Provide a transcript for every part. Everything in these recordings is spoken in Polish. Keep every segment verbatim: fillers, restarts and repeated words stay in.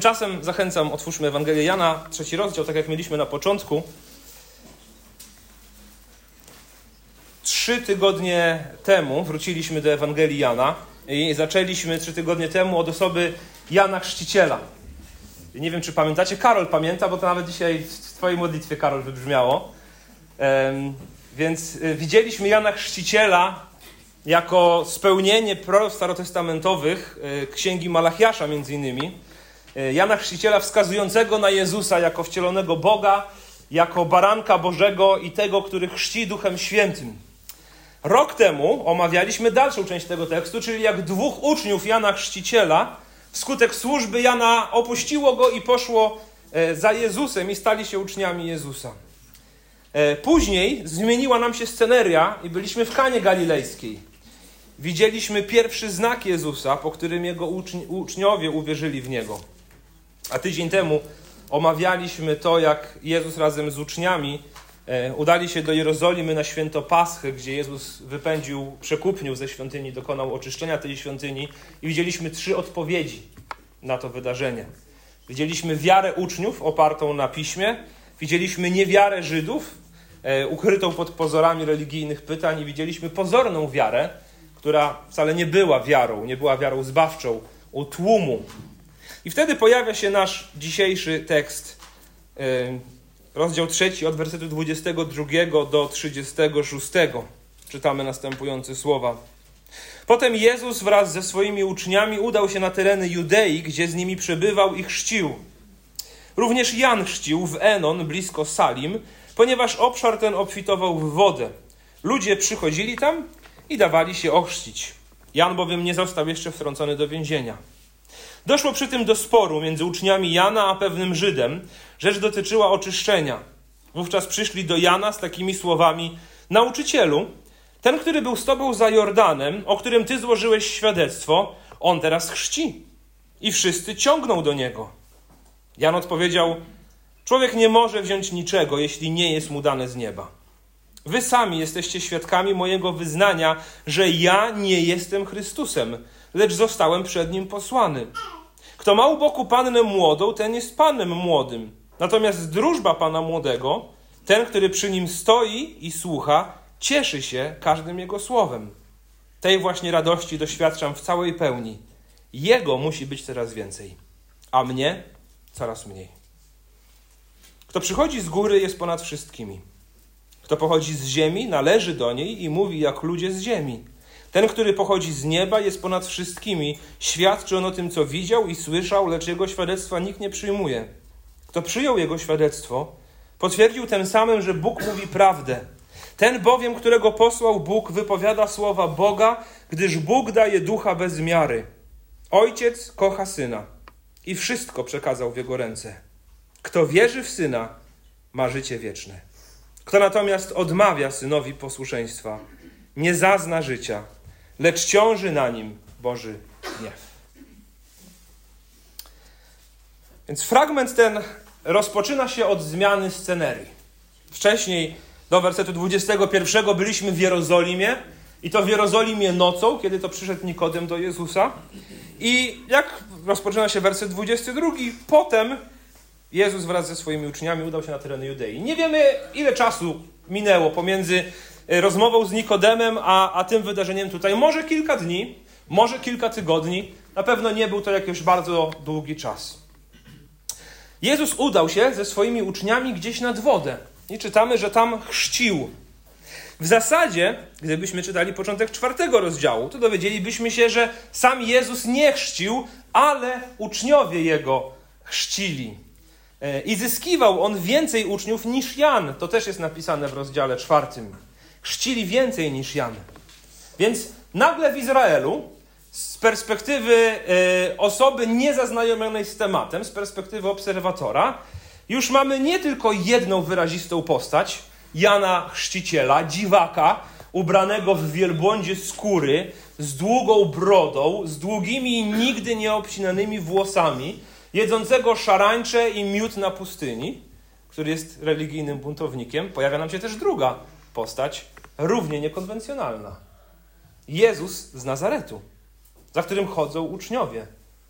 Czasem zachęcam, otwórzmy Ewangelię Jana, trzeci rozdział, tak jak mieliśmy na początku. Trzy tygodnie temu wróciliśmy do Ewangelii Jana i zaczęliśmy trzy tygodnie temu od osoby Jana Chrzciciela. Nie wiem, czy pamiętacie, Karol pamięta, bo to nawet dzisiaj w twojej modlitwie, Karol, wybrzmiało. Um, więc y, widzieliśmy Jana Chrzciciela jako spełnienie proroctw starotestamentowych y, Księgi Malachiasza między innymi. Y, Jana Chrzciciela wskazującego na Jezusa jako wcielonego Boga, jako baranka Bożego i tego, który chrzci Duchem Świętym. Rok temu omawialiśmy dalszą część tego tekstu, czyli jak dwóch uczniów Jana Chrzciciela wskutek służby Jana opuściło go i poszło za Jezusem i stali się uczniami Jezusa. Później zmieniła nam się sceneria i byliśmy w Kanie Galilejskiej. Widzieliśmy pierwszy znak Jezusa, po którym jego uczni- uczniowie uwierzyli w Niego. A tydzień temu omawialiśmy to, jak Jezus razem z uczniami e, udali się do Jerozolimy na święto Paschy, gdzie Jezus wypędził przekupniów ze świątyni, dokonał oczyszczenia tej świątyni i widzieliśmy trzy odpowiedzi na to wydarzenie. Widzieliśmy wiarę uczniów opartą na Piśmie, widzieliśmy niewiarę Żydów, e, ukrytą pod pozorami religijnych pytań i widzieliśmy pozorną wiarę, która wcale nie była wiarą, nie była wiarą zbawczą u tłumu. I wtedy pojawia się nasz dzisiejszy tekst, e, rozdział trzeci od wersetu dwudziestego drugiego do trzydziestego szóstego. Czytamy następujące słowa. Potem Jezus wraz ze swoimi uczniami udał się na tereny Judei, gdzie z nimi przebywał i chrzcił. Również Jan chrzcił w Enon, blisko Salim, ponieważ obszar ten obfitował w wodę. Ludzie przychodzili tam i dawali się ochrzcić. Jan bowiem nie został jeszcze wtrącony do więzienia. Doszło przy tym do sporu między uczniami Jana a pewnym Żydem. Rzecz dotyczyła oczyszczenia. Wówczas przyszli do Jana z takimi słowami: Nauczycielu, ten, który był z tobą za Jordanem, o którym ty złożyłeś świadectwo, on teraz chrzci. I wszyscy ciągną do niego. Jan odpowiedział: Człowiek nie może wziąć niczego, jeśli nie jest mu dane z nieba. Wy sami jesteście świadkami mojego wyznania, że ja nie jestem Chrystusem, lecz zostałem przed nim posłany. Kto ma u boku pannę młodą, ten jest panem młodym. Natomiast drużba pana młodego, ten, który przy nim stoi i słucha, cieszy się każdym jego słowem. Tej właśnie radości doświadczam w całej pełni. Jego musi być coraz więcej, a mnie coraz mniej. Kto przychodzi z góry, jest ponad wszystkimi. Kto pochodzi z ziemi, należy do niej i mówi jak ludzie z ziemi. Ten, który pochodzi z nieba, jest ponad wszystkimi. Świadczy on o tym, co widział i słyszał, lecz jego świadectwa nikt nie przyjmuje. Kto przyjął jego świadectwo, potwierdził tym samym, że Bóg mówi prawdę. Ten bowiem, którego posłał Bóg, wypowiada słowa Boga, gdyż Bóg daje ducha bez miary. Ojciec kocha Syna i wszystko przekazał w Jego ręce. Kto wierzy w Syna, ma życie wieczne. Kto natomiast odmawia Synowi posłuszeństwa, nie zazna życia, lecz ciąży na nim Boży gniew. Więc fragment ten rozpoczyna się od zmiany scenerii. Wcześniej do wersetu dwudziestego pierwszego byliśmy w Jerozolimie i to w Jerozolimie nocą, kiedy to przyszedł Nikodem do Jezusa. I jak rozpoczyna się werset dwudziesty drugi, potem Jezus wraz ze swoimi uczniami udał się na tereny Judei. Nie wiemy, ile czasu minęło pomiędzy rozmową z Nikodemem, a, a tym wydarzeniem tutaj. Może kilka dni, może kilka tygodni. Na pewno nie był to jakiś bardzo długi czas. Jezus udał się ze swoimi uczniami gdzieś nad wodę. I czytamy, że tam chrzcił. W zasadzie, gdybyśmy czytali początek czwartego rozdziału, to dowiedzielibyśmy się, że sam Jezus nie chrzcił, ale uczniowie Jego chrzcili. I zyskiwał on więcej uczniów niż Jan. To też jest napisane w rozdziale czwartym. Chrzcili więcej niż Jan. Więc nagle w Izraelu, z perspektywy y, osoby niezaznajomionej z tematem, z perspektywy obserwatora, już mamy nie tylko jedną wyrazistą postać, Jana Chrzciciela, dziwaka, ubranego w wielbłądzie skóry, z długą brodą, z długimi i nigdy nieobcinanymi włosami, jedzącego szarańcze i miód na pustyni, który jest religijnym buntownikiem. Pojawia nam się też druga postać, równie niekonwencjonalna. Jezus z Nazaretu, za którym chodzą uczniowie.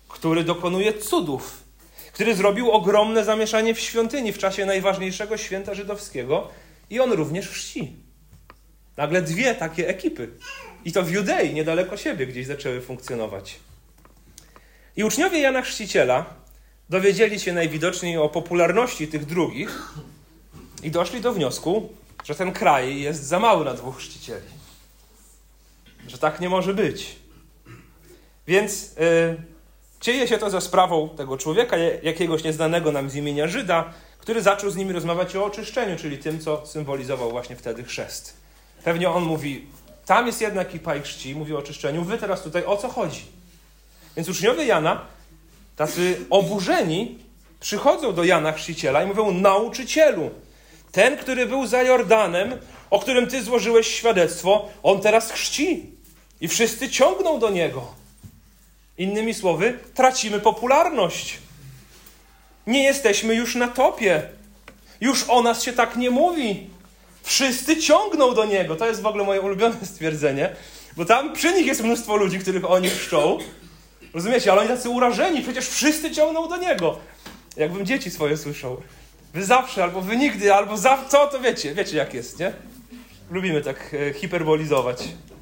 który dokonuje cudów, który zrobił ogromne zamieszanie w świątyni w czasie najważniejszego święta żydowskiego i on również chrzci. Nagle dwie takie ekipy. I to w Judei, niedaleko siebie, gdzieś zaczęły funkcjonować. I uczniowie Jana Chrzciciela dowiedzieli się najwidoczniej o popularności tych drugich i doszli do wniosku, że ten kraj jest za mały na dwóch chrzcicieli. Że tak nie może być. Więc yy, dzieje się to za sprawą tego człowieka, jakiegoś nieznanego nam z imienia Żyda, który zaczął z nimi rozmawiać o oczyszczeniu, czyli tym, co symbolizował właśnie wtedy chrzest. Pewnie on mówi, tam jest jedna ekipa i chrzci, mówi o oczyszczeniu, wy teraz tutaj o co chodzi? Więc uczniowie Jana, tacy oburzeni, przychodzą do Jana Chrzciciela i mówią, nauczycielu, ten, który był za Jordanem, o którym ty złożyłeś świadectwo, on teraz chrzci i wszyscy ciągną do niego. Innymi słowy, tracimy popularność. Nie jesteśmy już na topie. Już o nas się tak nie mówi. Wszyscy ciągną do niego. To jest w ogóle moje ulubione stwierdzenie, bo tam przy nich jest mnóstwo ludzi, których oni chrzczą. Rozumiecie? Ale oni tacy urażeni. Przecież wszyscy ciągną do niego. Jakbym dzieci swoje słyszał. Wy zawsze, albo wy nigdy, albo za co, to wiecie. Wiecie jak jest, nie? Lubimy tak e, hiperbolizować.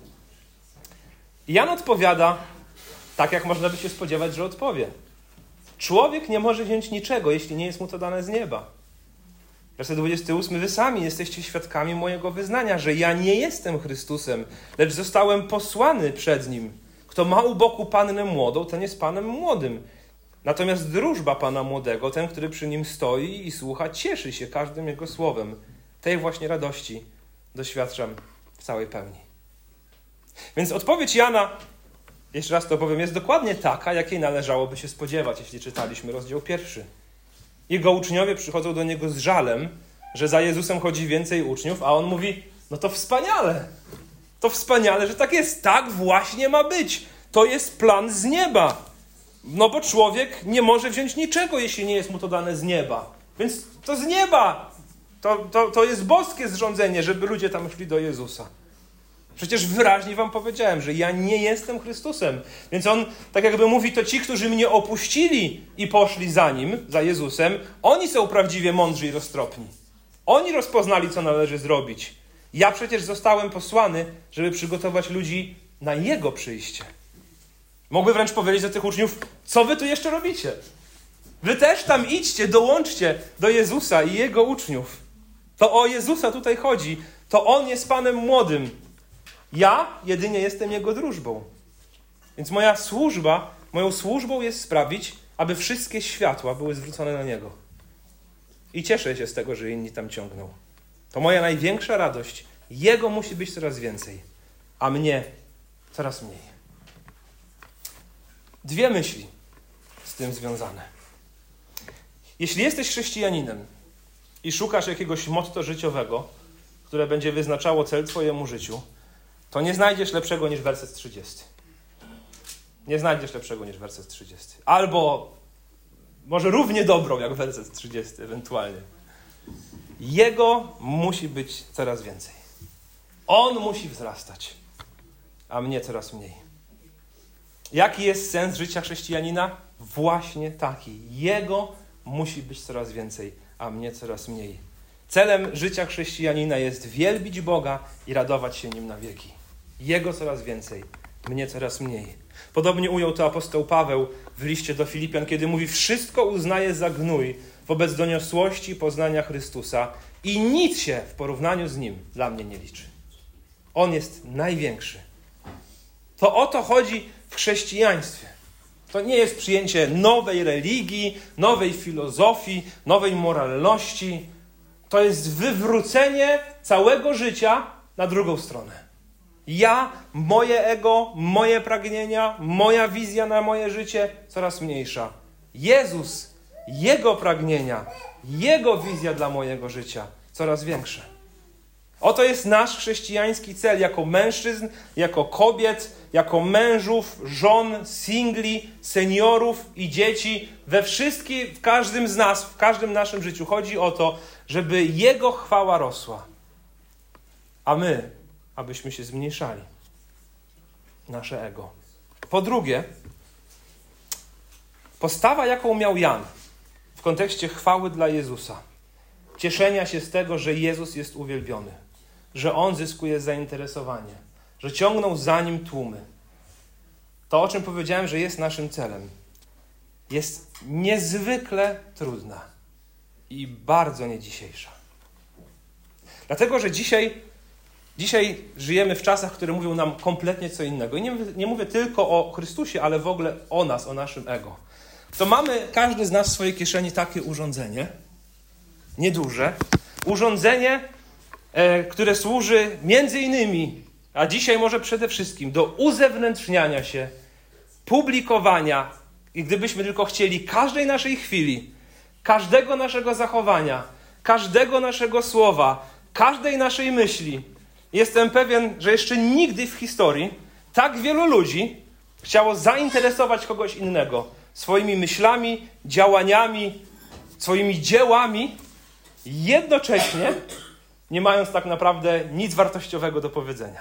I Jan odpowiada tak, jak można by się spodziewać, że odpowie. Człowiek nie może wziąć niczego, jeśli nie jest mu to dane z nieba. Werset dwudziesty ósmy. Wy sami jesteście świadkami mojego wyznania, że ja nie jestem Chrystusem, lecz zostałem posłany przed Nim. Kto ma u boku pannę młodą, ten jest panem młodym. Natomiast wróżba pana młodego, ten, który przy nim stoi i słucha, cieszy się każdym jego słowem. Tej właśnie radości doświadczam w całej pełni. Więc odpowiedź Jana, jeszcze raz to powiem, jest dokładnie taka, jakiej należałoby się spodziewać, jeśli czytaliśmy rozdział pierwszy. Jego uczniowie przychodzą do niego z żalem, że za Jezusem chodzi więcej uczniów, a on mówi, no to wspaniale. To wspaniale, że tak jest. Tak właśnie ma być. To jest plan z nieba. No bo człowiek nie może wziąć niczego, jeśli nie jest mu to dane z nieba. Więc to z nieba. To, to, to jest boskie zrządzenie, żeby ludzie tam szli do Jezusa. Przecież wyraźnie wam powiedziałem, że ja nie jestem Chrystusem. Więc on tak jakby mówi, to ci, którzy mnie opuścili i poszli za Nim, za Jezusem, oni są prawdziwie mądrzy i roztropni. Oni rozpoznali, co należy zrobić. Ja przecież zostałem posłany, żeby przygotować ludzi na Jego przyjście. Mógłby wręcz powiedzieć do tych uczniów, co wy tu jeszcze robicie? Wy też tam idźcie, dołączcie do Jezusa i Jego uczniów. To o Jezusa tutaj chodzi. To On jest Panem młodym. Ja jedynie jestem Jego wróżbą. Więc moja służba, moją służbą jest sprawić, aby wszystkie światła były zwrócone na Niego. I cieszę się z tego, że inni tam ciągną. To moja największa radość. Jego musi być coraz więcej, a mnie coraz mniej. Dwie myśli z tym związane. Jeśli jesteś chrześcijaninem i szukasz jakiegoś motto życiowego, które będzie wyznaczało cel twojemu życiu, to nie znajdziesz lepszego niż werset trzydziesty. Nie znajdziesz lepszego niż werset trzydziesty. Albo może równie dobrą jak werset trzydziesty ewentualnie. Jego musi być coraz więcej. On musi wzrastać, a mnie coraz mniej. Jaki jest sens życia chrześcijanina? Właśnie taki. Jego musi być coraz więcej, a mnie coraz mniej. Celem życia chrześcijanina jest wielbić Boga i radować się Nim na wieki. Jego coraz więcej, mnie coraz mniej. Podobnie ujął to apostoł Paweł w liście do Filipian, kiedy mówi, wszystko uznaję za gnój wobec doniosłości poznania Chrystusa i nic się w porównaniu z Nim dla mnie nie liczy. On jest największy. To o to chodzi w chrześcijaństwie. To nie jest przyjęcie nowej religii, nowej filozofii, nowej moralności. To jest wywrócenie całego życia na drugą stronę. Ja, moje ego, moje pragnienia, moja wizja na moje życie coraz mniejsza. Jezus, Jego pragnienia, Jego wizja dla mojego życia coraz większe. Oto jest nasz chrześcijański cel jako mężczyzn, jako kobiet, jako mężów, żon, singli, seniorów i dzieci. We wszystkim, w każdym z nas, w każdym naszym życiu chodzi o to, żeby Jego chwała rosła. A my, abyśmy się zmniejszali. Nasze ego. Po drugie, Postawa, jaką miał Jan w kontekście chwały dla Jezusa, cieszenia się z tego, że Jezus jest uwielbiony, że On zyskuje zainteresowanie, że ciągną za Nim tłumy. To, o czym powiedziałem, że jest naszym celem, jest niezwykle trudna i bardzo nie dzisiejsza. Dlatego, że dzisiaj, dzisiaj żyjemy w czasach, które mówią nam kompletnie co innego. I nie, nie mówię tylko o Chrystusie, ale w ogóle o nas, o naszym ego. To mamy, każdy z nas w swojej kieszeni takie urządzenie, nieduże, urządzenie, e, które służy między innymi, a dzisiaj może przede wszystkim, do uzewnętrzniania się, publikowania i gdybyśmy tylko chcieli każdej naszej chwili, każdego naszego zachowania, każdego naszego słowa, każdej naszej myśli. Jestem pewien, że jeszcze nigdy w historii tak wielu ludzi chciało zainteresować kogoś innego swoimi myślami, działaniami, swoimi dziełami, jednocześnie nie mając tak naprawdę nic wartościowego do powiedzenia.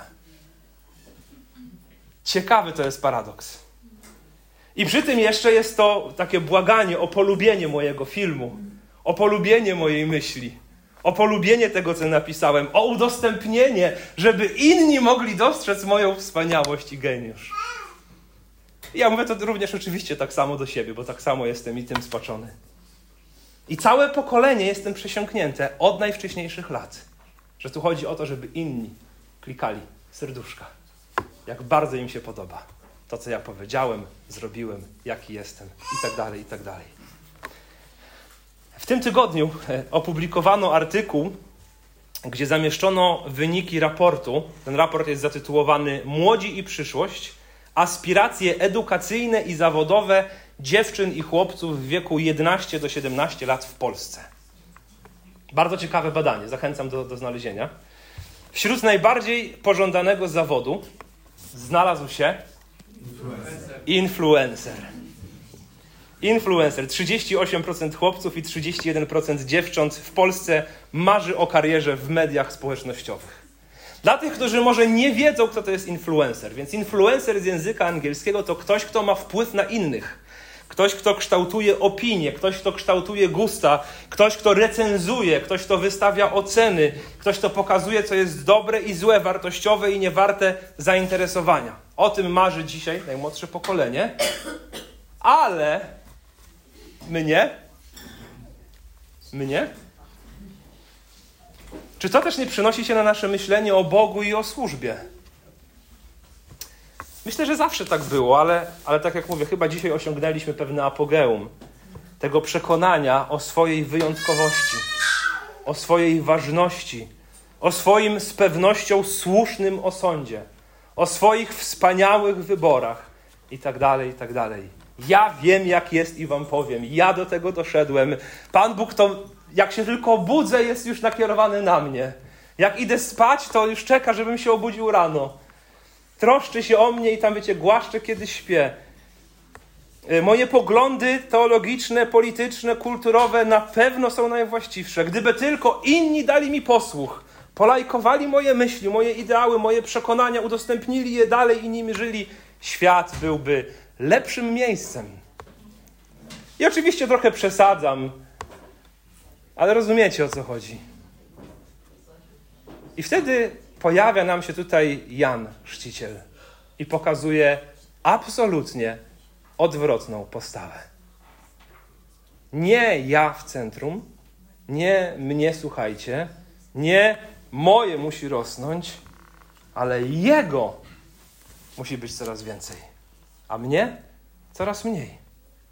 Ciekawy to jest paradoks. I przy tym jeszcze jest to takie błaganie o polubienie mojego filmu, o polubienie mojej myśli, o polubienie tego, co napisałem, o udostępnienie, żeby inni mogli dostrzec moją wspaniałość i geniusz. I ja mówię to również oczywiście tak samo do siebie, bo tak samo jestem i tym spaczony. I całe pokolenie jest tym przesiąknięte od najwcześniejszych lat, że tu chodzi o to, żeby inni klikali serduszka, jak bardzo im się podoba to, co ja powiedziałem, zrobiłem, jaki jestem i tak dalej, i tak dalej. W tym tygodniu opublikowano artykuł, gdzie zamieszczono wyniki raportu. Ten raport jest zatytułowany Młodzi i przyszłość. Aspiracje edukacyjne i zawodowe dziewczyn i chłopców w wieku jedenaście do siedemnastu lat w Polsce. Bardzo ciekawe badanie, zachęcam do, do znalezienia. Wśród najbardziej pożądanego zawodu znalazł się influencer. Influencer. Influencer. trzydzieści osiem procent chłopców i trzydzieści jeden procent dziewcząt w Polsce marzy o karierze w mediach społecznościowych. Dla tych, którzy może nie wiedzą, kto to jest influencer, więc influencer z języka angielskiego to ktoś, kto ma wpływ na innych. Ktoś, kto kształtuje opinię, ktoś, kto kształtuje gusta, ktoś, kto recenzuje, ktoś, kto wystawia oceny, ktoś, kto pokazuje, co jest dobre i złe, wartościowe i niewarte zainteresowania. O tym marzy dzisiaj najmłodsze pokolenie, ale mnie? Mnie? Czy to też nie przenosi się na nasze myślenie o Bogu i o służbie? Myślę, że zawsze tak było, ale, ale tak jak mówię, chyba dzisiaj osiągnęliśmy pewne apogeum tego przekonania o swojej wyjątkowości, o swojej ważności, o swoim z pewnością słusznym osądzie, o swoich wspaniałych wyborach i tak dalej, i tak dalej. Ja wiem, jak jest i wam powiem. Ja do tego doszedłem. Pan Bóg to, jak się tylko budzę, jest już nakierowany na mnie. Jak idę spać, to już czeka, żebym się obudził rano. Troszczy się o mnie i tam, wiecie, głaszcze, kiedy śpię. Moje poglądy teologiczne, polityczne, kulturowe na pewno są najwłaściwsze. Gdyby tylko inni dali mi posłuch, polajkowali moje myśli, moje ideały, moje przekonania, udostępnili je dalej i nimi żyli, świat byłby lepszym miejscem. I oczywiście trochę przesadzam, ale rozumiecie, o co chodzi. I wtedy pojawia nam się tutaj Jan Chrzciciel i pokazuje absolutnie odwrotną postawę. Nie ja w centrum, nie mnie słuchajcie, nie moje musi rosnąć, ale Jego musi być coraz więcej, a mnie coraz mniej.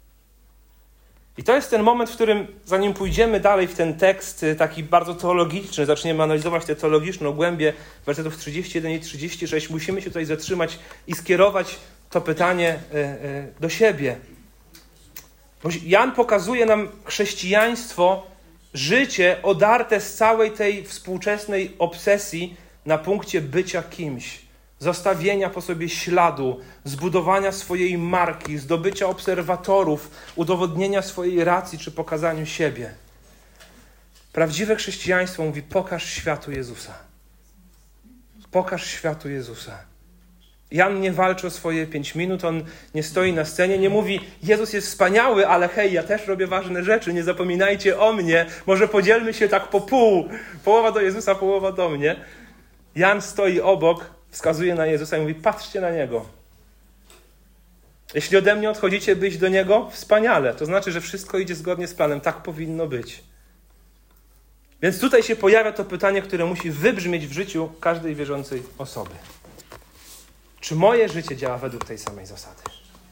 I to jest ten moment, w którym, zanim pójdziemy dalej w ten tekst taki bardzo teologiczny, zaczniemy analizować tę teologiczną głębię wersetów trzydzieści jeden i trzydzieści sześć, musimy się tutaj zatrzymać i skierować to pytanie do siebie. Bo Jan pokazuje nam chrześcijaństwo, życie odarte z całej tej współczesnej obsesji na punkcie bycia kimś, zostawienia po sobie śladu, zbudowania swojej marki, zdobycia obserwatorów, udowodnienia swojej racji czy pokazaniu siebie. Prawdziwe chrześcijaństwo mówi: pokaż światu Jezusa. Pokaż światu Jezusa. Jan nie walczy o swoje pięć minut, on nie stoi na scenie, nie mówi: Jezus jest wspaniały, ale hej, ja też robię ważne rzeczy, nie zapominajcie o mnie, może podzielmy się tak po pół, połowa do Jezusa, połowa do mnie. Jan stoi obok, wskazuje na Jezusa i mówi: patrzcie na Niego. Jeśli ode mnie odchodzicie, by iść do Niego, wspaniale. To znaczy, że wszystko idzie zgodnie z planem. Tak powinno być. Więc tutaj się pojawia to pytanie, które musi wybrzmieć w życiu każdej wierzącej osoby. Czy moje życie działa według tej samej zasady?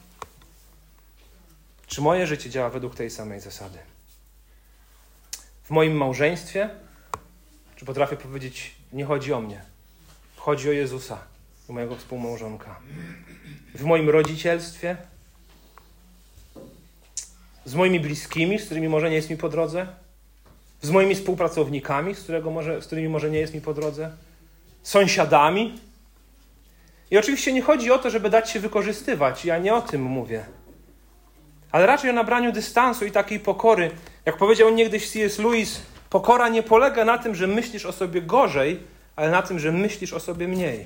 Czy moje życie działa według tej samej zasady? W moim małżeństwie? Czy potrafię powiedzieć: nie chodzi o mnie, chodzi o Jezusa i mojego współmałżonka? W moim rodzicielstwie? Z moimi bliskimi, z którymi może nie jest mi po drodze? Z moimi współpracownikami, z, którego może, z którymi może nie jest mi po drodze? Sąsiadami? I oczywiście nie chodzi o to, żeby dać się wykorzystywać. Ja nie o tym mówię. Ale raczej o nabraniu dystansu i takiej pokory. Jak powiedział niegdyś C S Lewis, pokora nie polega na tym, że myślisz o sobie gorzej, ale na tym, że myślisz o sobie mniej.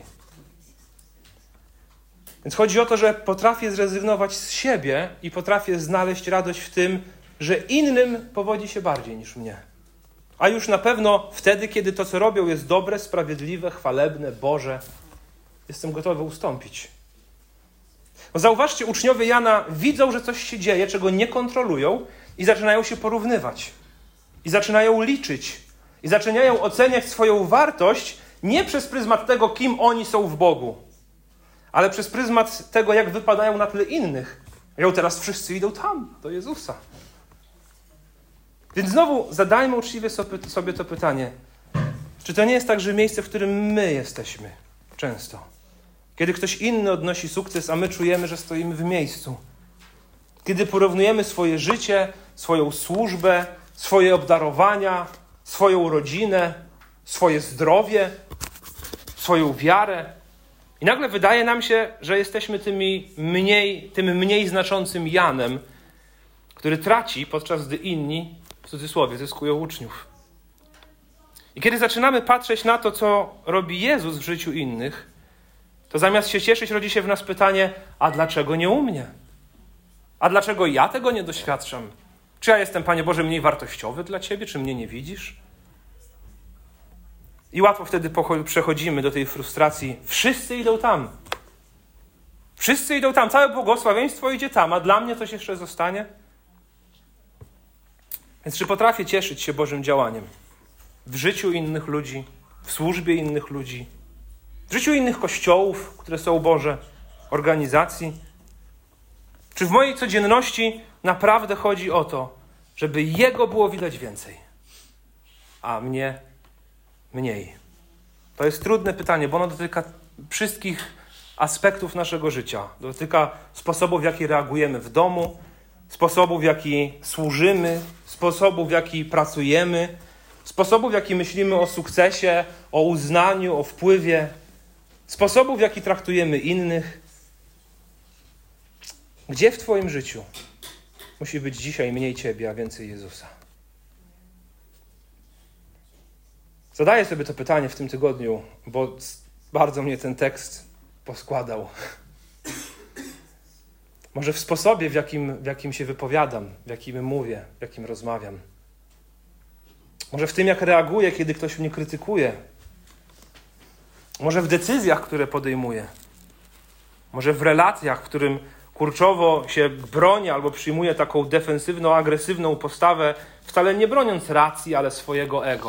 Więc chodzi o to, że potrafię zrezygnować z siebie i potrafię znaleźć radość w tym, że innym powodzi się bardziej niż mnie. A już na pewno wtedy, kiedy to, co robią, jest dobre, sprawiedliwe, chwalebne, Boże, jestem gotowy ustąpić. Bo zauważcie, uczniowie Jana widzą, że coś się dzieje, czego nie kontrolują i zaczynają się porównywać. I zaczynają liczyć. I zaczynają oceniać swoją wartość nie przez pryzmat tego, kim oni są w Bogu, ale przez pryzmat tego, jak wypadają na tle innych. Ją teraz wszyscy idą tam, do Jezusa. Więc znowu zadajmy uczciwie sobie to pytanie. Czy to nie jest tak, że miejsce, w którym my jesteśmy często, kiedy ktoś inny odnosi sukces, a my czujemy, że stoimy w miejscu. Kiedy porównujemy swoje życie, swoją służbę, swoje obdarowania, swoją rodzinę, swoje zdrowie, swoją wiarę. I nagle wydaje nam się, że jesteśmy tymi mniej, tym mniej znaczącym Janem, który traci, podczas gdy inni, w cudzysłowie, zyskują uczniów. I kiedy zaczynamy patrzeć na to, co robi Jezus w życiu innych, to zamiast się cieszyć, rodzi się w nas pytanie: a dlaczego nie u mnie? A dlaczego ja tego nie doświadczam? Czy ja jestem, Panie Boże, mniej wartościowy dla Ciebie? Czy mnie nie widzisz? I łatwo wtedy przechodzimy do tej frustracji. Wszyscy idą tam. Wszyscy idą tam. Całe błogosławieństwo idzie tam, a dla mnie coś jeszcze zostanie? Więc czy potrafię cieszyć się Bożym działaniem w życiu innych ludzi, w służbie innych ludzi, w życiu innych kościołów, które są Boże, organizacji? Czy w mojej codzienności naprawdę chodzi o to, żeby Jego było widać więcej, a mnie mniej? To jest trudne pytanie, bo ono dotyka wszystkich aspektów naszego życia. Dotyka sposobu, w jaki reagujemy w domu, sposobu, w jaki służymy, sposobu, w jaki pracujemy, sposobu, w jaki myślimy o sukcesie, o uznaniu, o wpływie, sposobu, w jaki traktujemy innych. Gdzie w Twoim życiu musi być dzisiaj mniej Ciebie, a więcej Jezusa? Zadaję sobie to pytanie w tym tygodniu, bo bardzo mnie ten tekst poskładał. Może w sposobie, w jakim, w jakim się wypowiadam, w jakim mówię, w jakim rozmawiam. Może w tym, jak reaguję, kiedy ktoś mnie krytykuje. Może w decyzjach, które podejmuję. Może w relacjach, w którym kurczowo się bronię albo przyjmuję taką defensywną, agresywną postawę, wcale nie broniąc racji, ale swojego ego.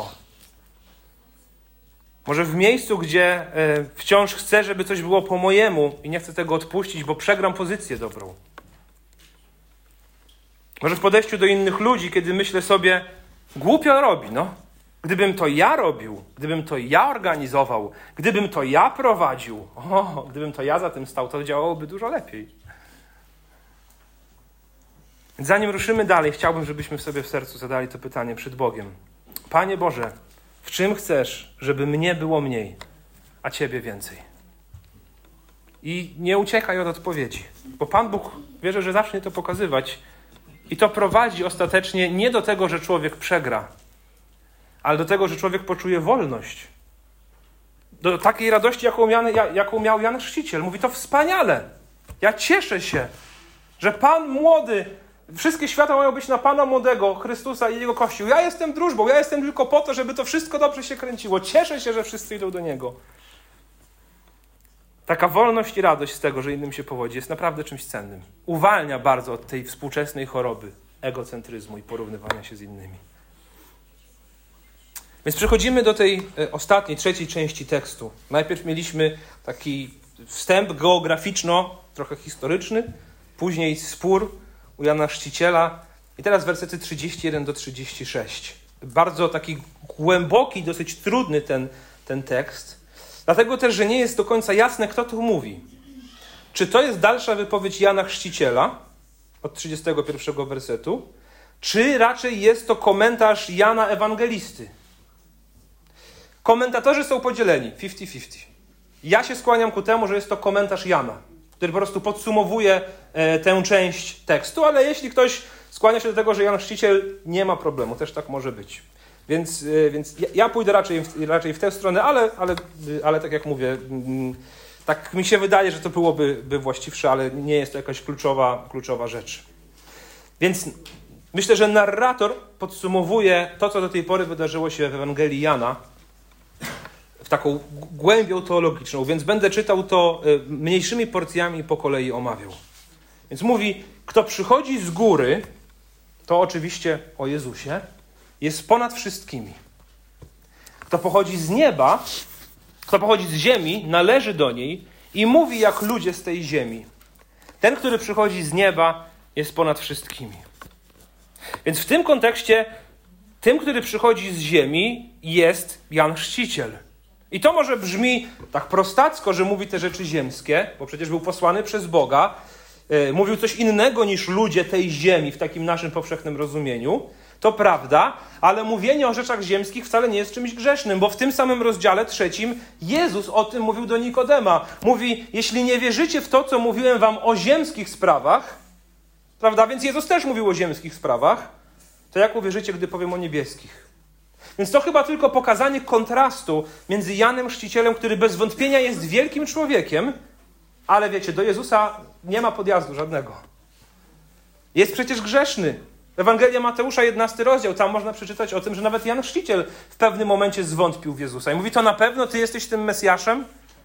Może w miejscu, gdzie y, wciąż chcę, żeby coś było po mojemu i nie chcę tego odpuścić, bo przegram pozycję dobrą. Może w podejściu do innych ludzi, kiedy myślę sobie: głupio robi, no. Gdybym to ja robił, gdybym to ja organizował, gdybym to ja prowadził, o, gdybym to ja za tym stał, to działałoby dużo lepiej. Więc zanim ruszymy dalej, chciałbym, żebyśmy sobie w sercu zadali to pytanie przed Bogiem. Panie Boże, w czym chcesz, żeby mnie było mniej, a Ciebie więcej? I nie uciekaj od odpowiedzi, bo Pan Bóg, wierzę, że zacznie to pokazywać i to prowadzi ostatecznie nie do tego, że człowiek przegra, ale do tego, że człowiek poczuje wolność. do takiej radości, jaką miał, jaką miał Jan Chrzciciel. Mówi, to wspaniale. Ja cieszę się, że Pan młody, wszystkie świata mają być na Pana młodego, Chrystusa i Jego Kościół. Ja jestem drużbą, ja jestem tylko po to, żeby to wszystko dobrze się kręciło. Cieszę się, że wszyscy idą do Niego. Taka wolność i radość z tego, że innym się powodzi, jest naprawdę czymś cennym. Uwalnia bardzo od tej współczesnej choroby egocentryzmu i porównywania się z innymi. Więc przechodzimy do tej ostatniej, trzeciej części tekstu. Najpierw mieliśmy taki wstęp geograficzno, trochę historyczny, później spór u Jana Chrzciciela i teraz wersety trzydziesty jeden do trzydziestu sześciu. Bardzo taki głęboki, dosyć trudny ten, ten tekst, dlatego też, że nie jest do końca jasne, kto tu mówi. Czy to jest dalsza wypowiedź Jana Chrzciciela od trzydziestego pierwszego wersetu, czy raczej jest to komentarz Jana Ewangelisty? Komentatorzy są podzieleni fifty fifty. Ja się skłaniam ku temu, że jest to komentarz Jana, który po prostu podsumowuje e, tę część tekstu, ale jeśli ktoś skłania się do tego, że Jan Chrzciciel, nie ma problemu, też tak może być. Więc, e, więc ja, ja pójdę raczej w, raczej w tę stronę, ale, ale, ale tak jak mówię, m, tak mi się wydaje, że to byłoby by właściwsze, ale nie jest to jakaś kluczowa, kluczowa rzecz. Więc myślę, że narrator podsumowuje to, co do tej pory wydarzyło się w Ewangelii Jana, w taką głębią teologiczną, więc będę czytał to mniejszymi porcjami i po kolei omawiał. Więc mówi, kto przychodzi z góry, to oczywiście o Jezusie, jest ponad wszystkimi. Kto pochodzi z nieba, kto pochodzi z ziemi, należy do niej i mówi jak ludzie z tej ziemi. Ten, który przychodzi z nieba, jest ponad wszystkimi. Więc w tym kontekście tym, który przychodzi z ziemi, jest Jan Chrzciciel. I to może brzmi tak prostacko, że mówi te rzeczy ziemskie, bo przecież był posłany przez Boga, yy, mówił coś innego niż ludzie tej ziemi w takim naszym powszechnym rozumieniu. To prawda, ale mówienie o rzeczach ziemskich wcale nie jest czymś grzesznym, bo w tym samym rozdziale trzecim Jezus o tym mówił do Nikodema. Mówi, jeśli nie wierzycie w to, co mówiłem wam o ziemskich sprawach, prawda, więc Jezus też mówił o ziemskich sprawach, to jak uwierzycie, gdy powiem o niebieskich? Więc to chyba tylko pokazanie kontrastu między Janem Chrzcicielem, który bez wątpienia jest wielkim człowiekiem, ale wiecie, do Jezusa nie ma podjazdu żadnego. Jest przecież grzeszny. Ewangelia Mateusza, jedenasty rozdział, tam można przeczytać o tym, że nawet Jan Chrzciciel w pewnym momencie zwątpił w Jezusa. I mówi, to na pewno ty jesteś tym Mesjaszem?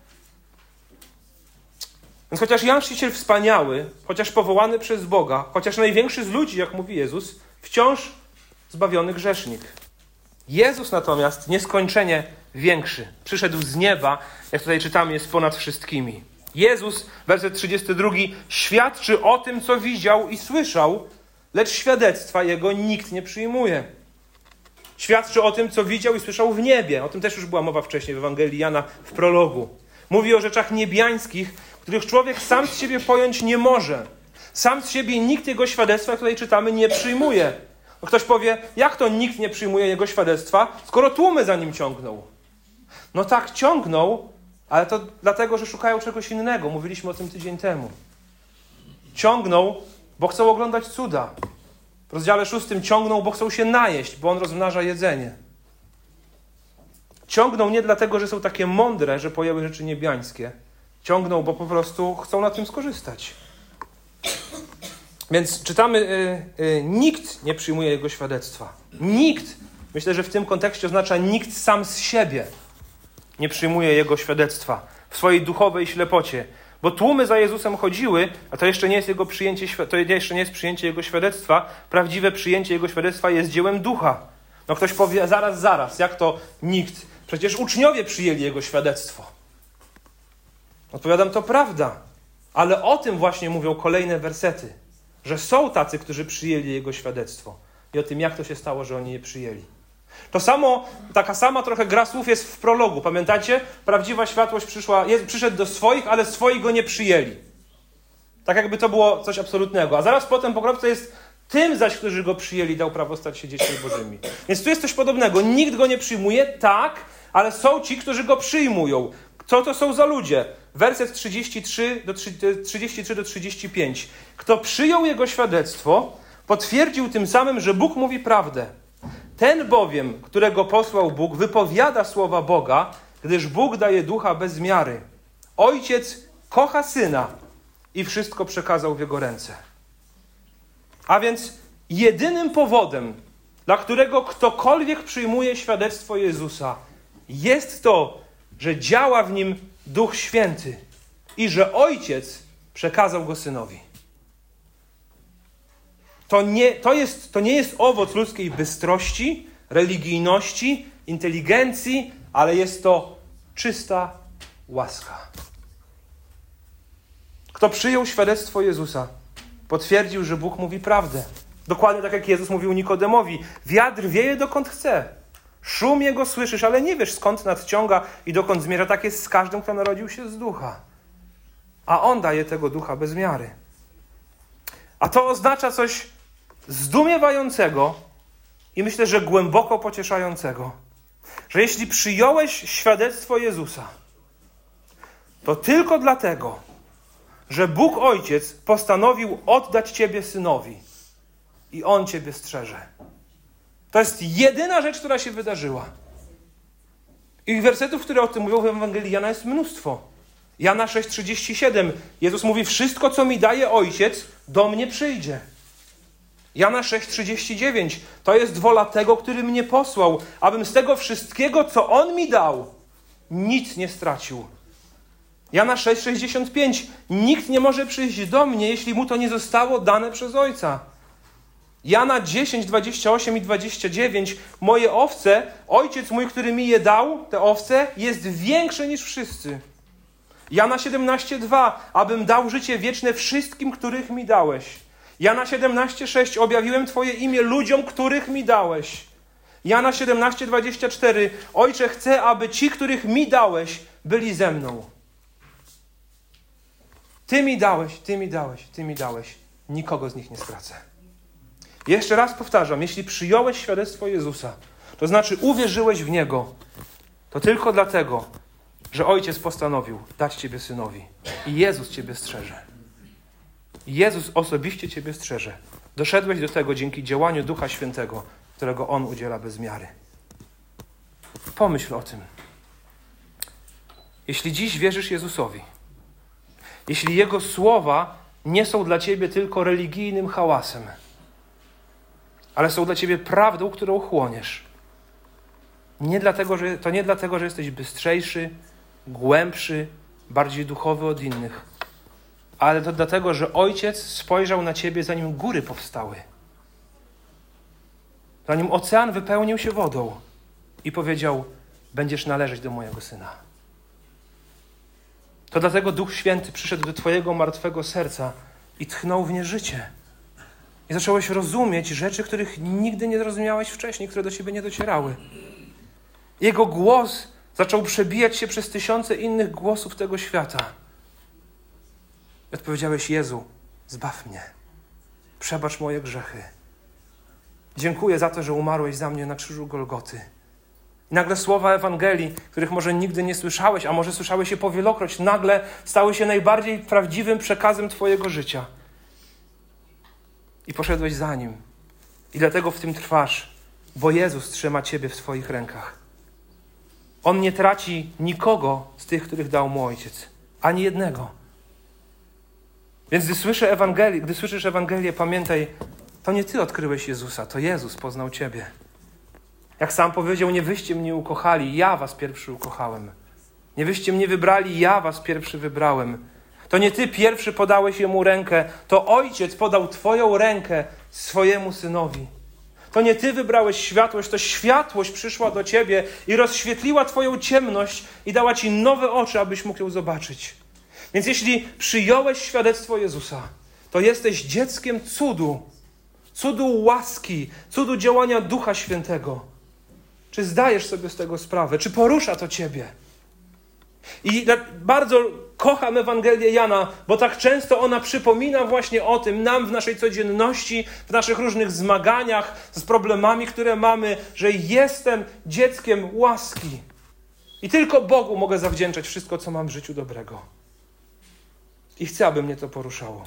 Więc chociaż Jan Chrzciciel wspaniały, chociaż powołany przez Boga, chociaż największy z ludzi, jak mówi Jezus, wciąż zbawiony grzesznik. Jezus natomiast nieskończenie większy. Przyszedł z nieba, jak tutaj czytamy, jest ponad wszystkimi. Jezus, werset trzydziesty drugi, świadczy o tym, co widział i słyszał, lecz świadectwa Jego nikt nie przyjmuje. Świadczy o tym, co widział i słyszał w niebie. O tym też już była mowa wcześniej w Ewangelii Jana w prologu. Mówi o rzeczach niebiańskich, których człowiek sam z siebie pojąć nie może. Sam z siebie nikt Jego świadectwa, jak tutaj czytamy, nie przyjmuje. Ktoś powie, jak to nikt nie przyjmuje Jego świadectwa, skoro tłumy za Nim ciągną? No tak, ciągną, ale to dlatego, że szukają czegoś innego. Mówiliśmy o tym tydzień temu. Ciągną, bo chcą oglądać cuda. W rozdziale szóstym ciągną, bo chcą się najeść, bo On rozmnaża jedzenie. Ciągną nie dlatego, że są takie mądre, że pojęły rzeczy niebiańskie. Ciągną, bo po prostu chcą na tym skorzystać. Więc czytamy, y, y, nikt nie przyjmuje Jego świadectwa. Nikt, myślę, że w tym kontekście oznacza nikt sam z siebie nie przyjmuje Jego świadectwa w swojej duchowej ślepocie. Bo tłumy za Jezusem chodziły, a to jeszcze nie jest Jego przyjęcie, to jeszcze nie jest przyjęcie Jego świadectwa. Prawdziwe przyjęcie Jego świadectwa jest dziełem Ducha. No ktoś powie, zaraz, zaraz, jak to nikt? Przecież uczniowie przyjęli Jego świadectwo. Odpowiadam, to prawda. Ale o tym właśnie mówią kolejne wersety. Że są tacy, którzy przyjęli Jego świadectwo. I o tym, jak to się stało, że oni je przyjęli. To samo, taka sama trochę gra słów jest w prologu. Pamiętacie? Prawdziwa światłość przyszła, jest, przyszedł do swoich, ale swoi go nie przyjęli. Tak jakby to było coś absolutnego. A zaraz potem po kropce jest tym zaś, którzy go przyjęli, dał prawo stać się dziećmi bożymi. Więc tu jest coś podobnego. Nikt go nie przyjmuje, tak, ale są ci, którzy go przyjmują. Co to są za ludzie? Werset trzydziesty trzy do trzydziestu pięciu. Kto przyjął jego świadectwo, potwierdził tym samym, że Bóg mówi prawdę. Ten bowiem, którego posłał Bóg, wypowiada słowa Boga, gdyż Bóg daje ducha bez miary. Ojciec kocha Syna i wszystko przekazał w Jego ręce. A więc jedynym powodem, dla którego ktokolwiek przyjmuje świadectwo Jezusa, jest to, że działa w nim Duch Święty i że Ojciec przekazał go Synowi. To nie, to jest, to nie jest owoc ludzkiej bystrości, religijności, inteligencji, ale jest to czysta łaska. Kto przyjął świadectwo Jezusa, potwierdził, że Bóg mówi prawdę. Dokładnie tak jak Jezus mówił Nikodemowi. Wiatr wieje dokąd chce. Szum jego słyszysz, ale nie wiesz skąd nadciąga i dokąd zmierza. Tak jest z każdym, kto narodził się z ducha. A On daje tego ducha bez miary. A to oznacza coś zdumiewającego i myślę, że głęboko pocieszającego. Że jeśli przyjąłeś świadectwo Jezusa, to tylko dlatego, że Bóg Ojciec postanowił oddać Ciebie Synowi i On Ciebie strzeże. To jest jedyna rzecz, która się wydarzyła. I wersetów, które o tym mówią w Ewangelii Jana, jest mnóstwo. Jana sześć trzydzieści siedem. Jezus mówi, wszystko, co mi daje Ojciec, do mnie przyjdzie. Jana sześć trzydzieści dziewięć. To jest wola tego, który mnie posłał, abym z tego wszystkiego, co On mi dał, nic nie stracił. Jana sześć sześćdziesiąt pięć. Nikt nie może przyjść do mnie, jeśli mu to nie zostało dane przez Ojca. Jana dziesięć dwadzieścia osiem i dwadzieścia dziewięć. Moje owce, Ojciec mój, który mi je dał, te owce, jest większy niż wszyscy. Jana siedemnaście dwa. Abym dał życie wieczne wszystkim, których mi dałeś. Jana siedemnaście sześć. Objawiłem Twoje imię ludziom, których mi dałeś. Jana siedemnaście dwadzieścia cztery. Ojcze, chcę, aby ci, których mi dałeś, byli ze mną. Ty mi dałeś, Ty mi dałeś, Ty mi dałeś. Nikogo z nich nie stracę. Jeszcze raz powtarzam, jeśli przyjąłeś świadectwo Jezusa, to znaczy uwierzyłeś w Niego, to tylko dlatego, że Ojciec postanowił dać Ciebie Synowi. I Jezus Ciebie strzeże. Jezus osobiście Ciebie strzeże. Doszedłeś do tego dzięki działaniu Ducha Świętego, którego On udziela bez miary. Pomyśl o tym. Jeśli dziś wierzysz Jezusowi, jeśli Jego słowa nie są dla Ciebie tylko religijnym hałasem, ale są dla Ciebie prawdą, którą chłoniesz, nie dlatego, że, to nie dlatego, że jesteś bystrzejszy, głębszy, bardziej duchowy od innych, ale to dlatego, że Ojciec spojrzał na Ciebie, zanim góry powstały. Zanim ocean wypełnił się wodą i powiedział, będziesz należeć do mojego Syna. To dlatego Duch Święty przyszedł do Twojego martwego serca i tchnął w nie życie. I zacząłeś rozumieć rzeczy, których nigdy nie zrozumiałeś wcześniej, które do Ciebie nie docierały. Jego głos zaczął przebijać się przez tysiące innych głosów tego świata. I odpowiedziałeś, Jezu, zbaw mnie. Przebacz moje grzechy. Dziękuję za to, że umarłeś za mnie na krzyżu Golgoty. I nagle słowa Ewangelii, których może nigdy nie słyszałeś, a może słyszałeś je powielokroć, nagle stały się najbardziej prawdziwym przekazem Twojego życia. I poszedłeś za Nim. I dlatego w tym trwasz, bo Jezus trzyma Ciebie w swoich rękach. On nie traci nikogo z tych, których dał Mu Ojciec. Ani jednego. Więc gdy, słyszę Ewangelię, gdy słyszysz Ewangelię, pamiętaj, to nie Ty odkryłeś Jezusa, to Jezus poznał Ciebie. Jak sam powiedział, nie wyście mnie ukochali, ja was pierwszy ukochałem. Nie wyście mnie wybrali, ja was pierwszy wybrałem. To nie Ty pierwszy podałeś Jemu rękę, to Ojciec podał Twoją rękę swojemu Synowi. To nie Ty wybrałeś światłość, to światłość przyszła do Ciebie i rozświetliła Twoją ciemność i dała Ci nowe oczy, abyś mógł ją zobaczyć. Więc jeśli przyjąłeś świadectwo Jezusa, to jesteś dzieckiem cudu, cudu łaski, cudu działania Ducha Świętego. Czy zdajesz sobie z tego sprawę? Czy porusza to Ciebie? I bardzo kocham Ewangelię Jana, bo tak często ona przypomina właśnie o tym nam w naszej codzienności, w naszych różnych zmaganiach z problemami, które mamy, że jestem dzieckiem łaski. I tylko Bogu mogę zawdzięczać wszystko, co mam w życiu dobrego. I chcę, aby mnie to poruszało.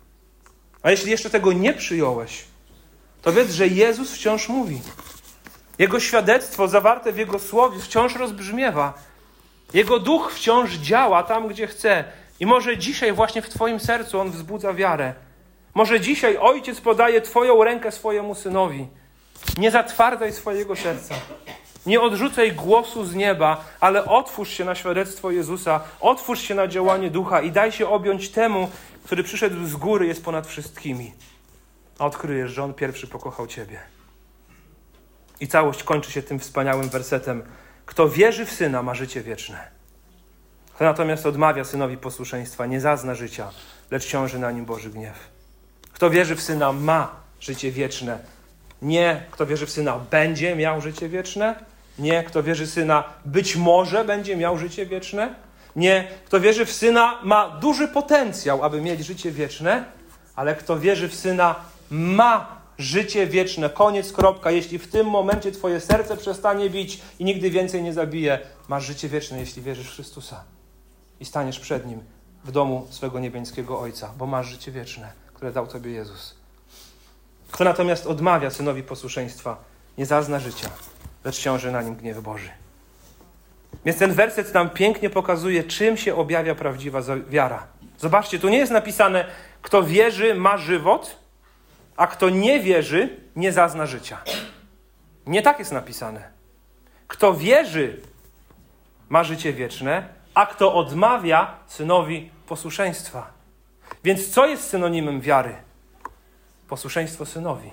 A jeśli jeszcze tego nie przyjąłeś, to wiedz, że Jezus wciąż mówi. Jego świadectwo zawarte w Jego słowie wciąż rozbrzmiewa. Jego duch wciąż działa tam, gdzie chce. I może dzisiaj właśnie w twoim sercu on wzbudza wiarę. Może dzisiaj Ojciec podaje twoją rękę swojemu Synowi. Nie zatwardzaj swojego serca. Nie odrzucaj głosu z nieba, ale otwórz się na świadectwo Jezusa, otwórz się na działanie Ducha i daj się objąć temu, który przyszedł z góry, jest ponad wszystkimi. A odkryjesz, że On pierwszy pokochał ciebie. I całość kończy się tym wspaniałym wersetem. Kto wierzy w Syna, ma życie wieczne. Kto natomiast odmawia Synowi posłuszeństwa, nie zazna życia, lecz ciąży na nim Boży gniew. Kto wierzy w Syna, ma życie wieczne. Nie, kto wierzy w Syna, będzie miał życie wieczne. Nie, kto wierzy w Syna, być może będzie miał życie wieczne. Nie, kto wierzy w Syna, ma duży potencjał, aby mieć życie wieczne. Ale kto wierzy w Syna, ma życie wieczne. Koniec, kropka. Jeśli w tym momencie twoje serce przestanie bić i nigdy więcej nie zabije, masz życie wieczne, jeśli wierzysz w Chrystusa. I staniesz przed Nim w domu swego niebiańskiego Ojca, bo masz życie wieczne, które dał tobie Jezus. Kto natomiast odmawia Synowi posłuszeństwa, nie zazna życia, lecz ciąży na nim gniew Boży. Więc ten werset nam pięknie pokazuje, czym się objawia prawdziwa wiara. Zobaczcie, tu nie jest napisane, kto wierzy, ma żywot, a kto nie wierzy, nie zazna życia. Nie tak jest napisane. Kto wierzy, ma życie wieczne, a kto odmawia Synowi posłuszeństwa. Więc co jest synonimem wiary? Posłuszeństwo Synowi.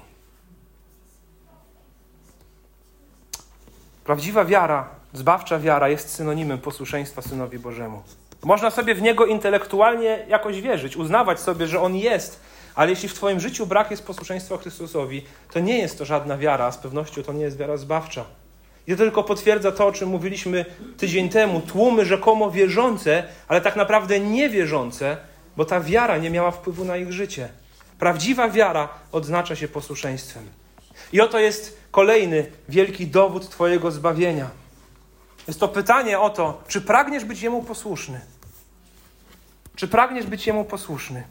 Prawdziwa wiara, zbawcza wiara jest synonimem posłuszeństwa Synowi Bożemu. Można sobie w Niego intelektualnie jakoś wierzyć, uznawać sobie, że On jest, ale jeśli w twoim życiu brak jest posłuszeństwa Chrystusowi, to nie jest to żadna wiara, a z pewnością to nie jest wiara zbawcza. I to tylko potwierdza to, o czym mówiliśmy tydzień temu. Tłumy rzekomo wierzące, ale tak naprawdę niewierzące, bo ta wiara nie miała wpływu na ich życie. Prawdziwa wiara odznacza się posłuszeństwem. I oto jest kolejny wielki dowód twojego zbawienia. Jest to pytanie o to, czy pragniesz być Jemu posłuszny? Czy pragniesz być Jemu posłuszny?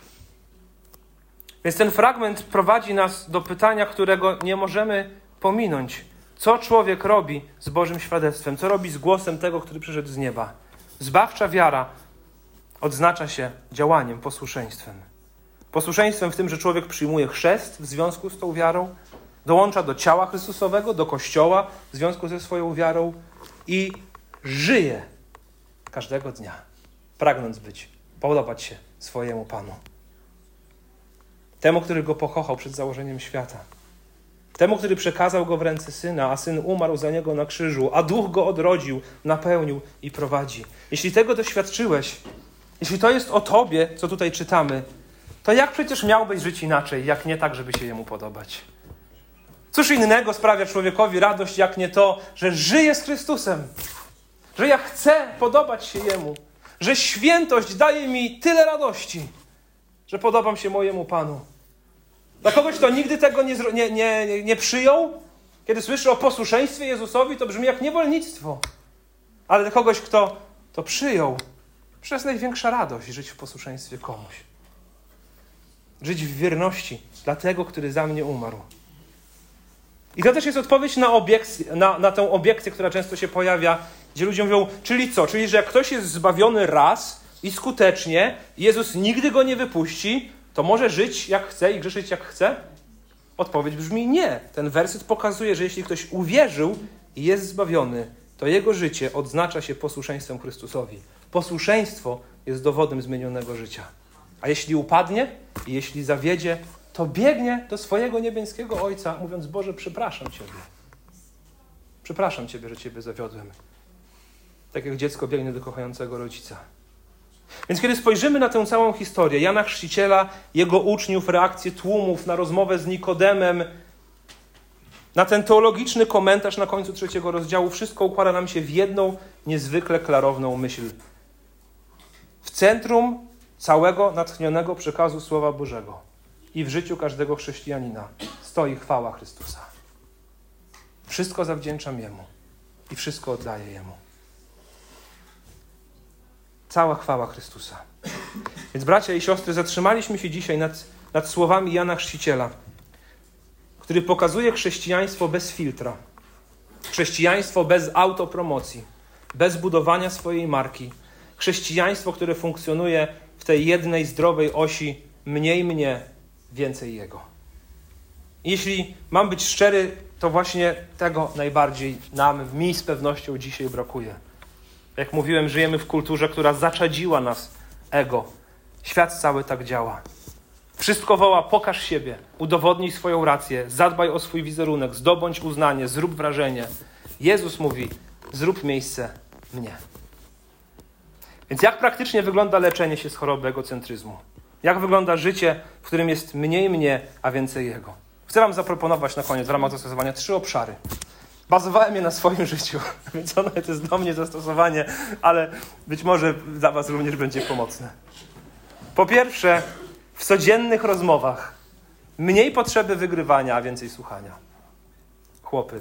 Więc ten fragment prowadzi nas do pytania, którego nie możemy pominąć. Co człowiek robi z Bożym świadectwem? Co robi z głosem tego, który przyszedł z nieba? Zbawcza wiara odznacza się działaniem, posłuszeństwem. Posłuszeństwem w tym, że człowiek przyjmuje chrzest w związku z tą wiarą, dołącza do ciała Chrystusowego, do Kościoła w związku ze swoją wiarą i żyje każdego dnia, pragnąc być, podobać się swojemu Panu. Temu, który Go pokochał przed założeniem świata. Temu, który przekazał Go w ręce Syna, a Syn umarł za Niego na krzyżu, a Duch Go odrodził, napełnił i prowadzi. Jeśli tego doświadczyłeś, jeśli to jest o Tobie, co tutaj czytamy, to jak przecież miałbyś żyć inaczej, jak nie tak, żeby się Jemu podobać? Cóż innego sprawia człowiekowi radość, jak nie to, że żyje z Chrystusem, że ja chcę podobać się Jemu, że świętość daje mi tyle radości, że podobam się mojemu Panu. Dla kogoś, kto nigdy tego nie, nie, nie, nie przyjął, kiedy słyszy o posłuszeństwie Jezusowi, to brzmi jak niewolnictwo. Ale dla kogoś, kto to przyjął, to jest największa radość żyć w posłuszeństwie komuś. Żyć w wierności dla tego, który za mnie umarł. I to też jest odpowiedź na, obiekcję, na, na tę obiekcję, która często się pojawia, gdzie ludzie mówią, czyli co? Czyli, że jak ktoś jest zbawiony raz i skutecznie, Jezus nigdy go nie wypuści, to może żyć jak chce i grzeszyć jak chce? Odpowiedź brzmi nie. Ten werset pokazuje, że jeśli ktoś uwierzył i jest zbawiony, to jego życie odznacza się posłuszeństwem Chrystusowi. Posłuszeństwo jest dowodem zmienionego życia. A jeśli upadnie i jeśli zawiedzie, to biegnie do swojego niebiańskiego Ojca, mówiąc, Boże, przepraszam Ciebie. Przepraszam Ciebie, że Ciebie zawiodłem. Tak jak dziecko biegnie do kochającego rodzica. Więc kiedy spojrzymy na tę całą historię, Jana Chrzciciela, jego uczniów, reakcję tłumów, na rozmowę z Nikodemem, na ten teologiczny komentarz na końcu trzeciego rozdziału, wszystko układa nam się w jedną niezwykle klarowną myśl. W centrum całego natchnionego przekazu Słowa Bożego i w życiu każdego chrześcijanina stoi chwała Chrystusa. Wszystko zawdzięczam Jemu i wszystko oddaję Jemu. Cała chwała Chrystusa. Więc bracia i siostry, zatrzymaliśmy się dzisiaj nad, nad słowami Jana Chrzciciela, który pokazuje chrześcijaństwo bez filtra. Chrześcijaństwo bez autopromocji, bez budowania swojej marki. Chrześcijaństwo, które funkcjonuje w tej jednej zdrowej osi mniej mnie, więcej Jego. Jeśli mam być szczery, to właśnie tego najbardziej nam, mi z pewnością dzisiaj brakuje. Jak mówiłem, żyjemy w kulturze, która zaczadziła nas ego. Świat cały tak działa. Wszystko woła, pokaż siebie, udowodnij swoją rację, zadbaj o swój wizerunek, zdobądź uznanie, zrób wrażenie. Jezus mówi, zrób miejsce mnie. Więc jak praktycznie wygląda leczenie się z choroby egocentryzmu? Jak wygląda życie, w którym jest mniej mnie, a więcej Jego? Chcę wam zaproponować na koniec w ramach zastosowania trzy obszary. Bazowałem je na swoim życiu, więc ono to jest do mnie zastosowanie, ale być może dla was również będzie pomocne. Po pierwsze, w codziennych rozmowach mniej potrzeby wygrywania, a więcej słuchania. Chłopy.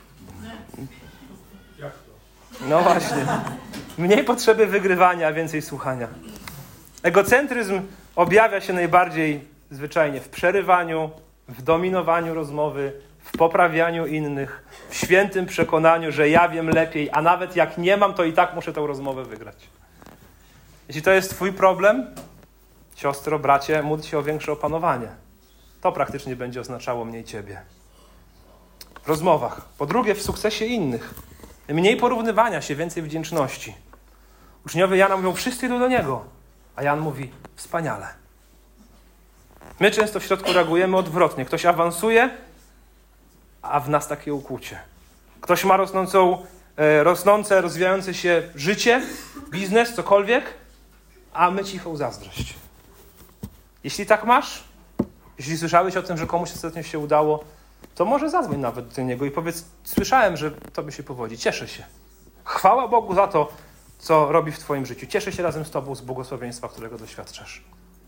Jak to? No właśnie. Mniej potrzeby wygrywania, a więcej słuchania. Egocentryzm objawia się najbardziej zwyczajnie w przerywaniu, w dominowaniu rozmowy, w poprawianiu innych, w świętym przekonaniu, że ja wiem lepiej, a nawet jak nie mam, to i tak muszę tę rozmowę wygrać. Jeśli to jest twój problem, siostro, bracie, módl się o większe opanowanie. To praktycznie będzie oznaczało mniej ciebie. W rozmowach. Po drugie, w sukcesie innych. Mniej porównywania się, więcej wdzięczności. Uczniowie Jana mówią, wszyscy idą do Niego. A Jan mówi, wspaniale. My często w środku reagujemy odwrotnie. Ktoś awansuje, a w nas takie ukłucie. Ktoś ma rosnącą, e, rosnące, rozwijające się życie, biznes, cokolwiek, a my cichą zazdrość. Jeśli tak masz, jeśli słyszałeś o tym, że komuś ostatnio się udało, to może zadzwoń nawet do niego i powiedz, słyszałem, że tobie się powodzi, cieszę się. Chwała Bogu za to, co robi w twoim życiu. Cieszę się razem z tobą z błogosławieństwa, którego doświadczasz.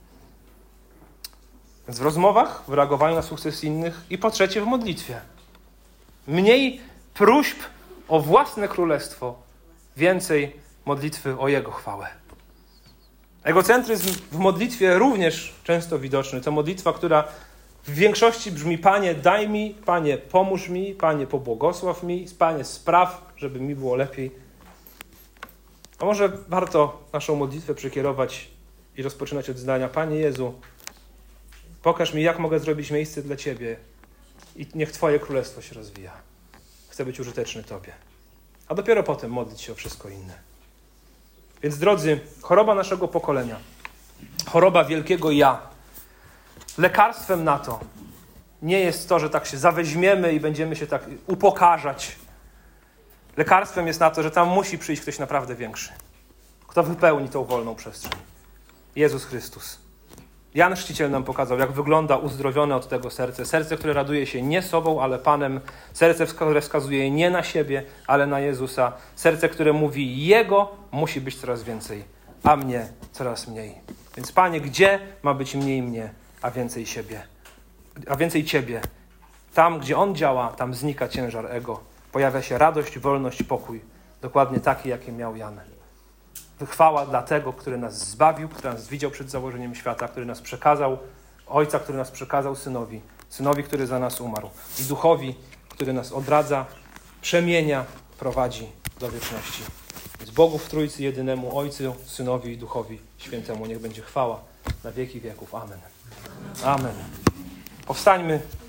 Więc w rozmowach, w reagowaniu na sukces innych i po trzecie w modlitwie. Mniej próśb o własne królestwo, więcej modlitwy o Jego chwałę. Egocentryzm w modlitwie również często widoczny. To modlitwa, która w większości brzmi, Panie, daj mi, Panie, pomóż mi, Panie, pobłogosław mi, Panie, spraw, żeby mi było lepiej. A może warto naszą modlitwę przekierować i rozpoczynać od zdania, Panie Jezu, pokaż mi, jak mogę zrobić miejsce dla Ciebie i niech Twoje królestwo się rozwija. Chcę być użyteczny Tobie. A dopiero potem modlić się o wszystko inne. Więc drodzy, choroba naszego pokolenia, choroba wielkiego ja, lekarstwem na to nie jest to, że tak się zaweźmiemy i będziemy się tak upokarzać. Lekarstwem jest na to, że tam musi przyjść ktoś naprawdę większy. Kto wypełni tą wolną przestrzeń. Jezus Chrystus. Jan Chrzciciel nam pokazał, jak wygląda uzdrowione od tego serce. Serce, które raduje się nie sobą, ale Panem. Serce, które wskazuje nie na siebie, ale na Jezusa. Serce, które mówi, Jego musi być coraz więcej, a mnie coraz mniej. Więc Panie, gdzie ma być mniej mnie, a więcej siebie? A więcej Ciebie. Tam, gdzie On działa, tam znika ciężar ego. Pojawia się radość, wolność, pokój. Dokładnie taki, jaki miał Jan. Chwała dla tego, który nas zbawił, który nas widział przed założeniem świata, który nas przekazał, Ojca, który nas przekazał Synowi, Synowi, który za nas umarł i Duchowi, który nas odradza, przemienia, prowadzi do wieczności. Więc Bogu w Trójcy jedynemu, Ojcu, Synowi i Duchowi Świętemu niech będzie chwała na wieki wieków. Amen. Amen. Powstańmy.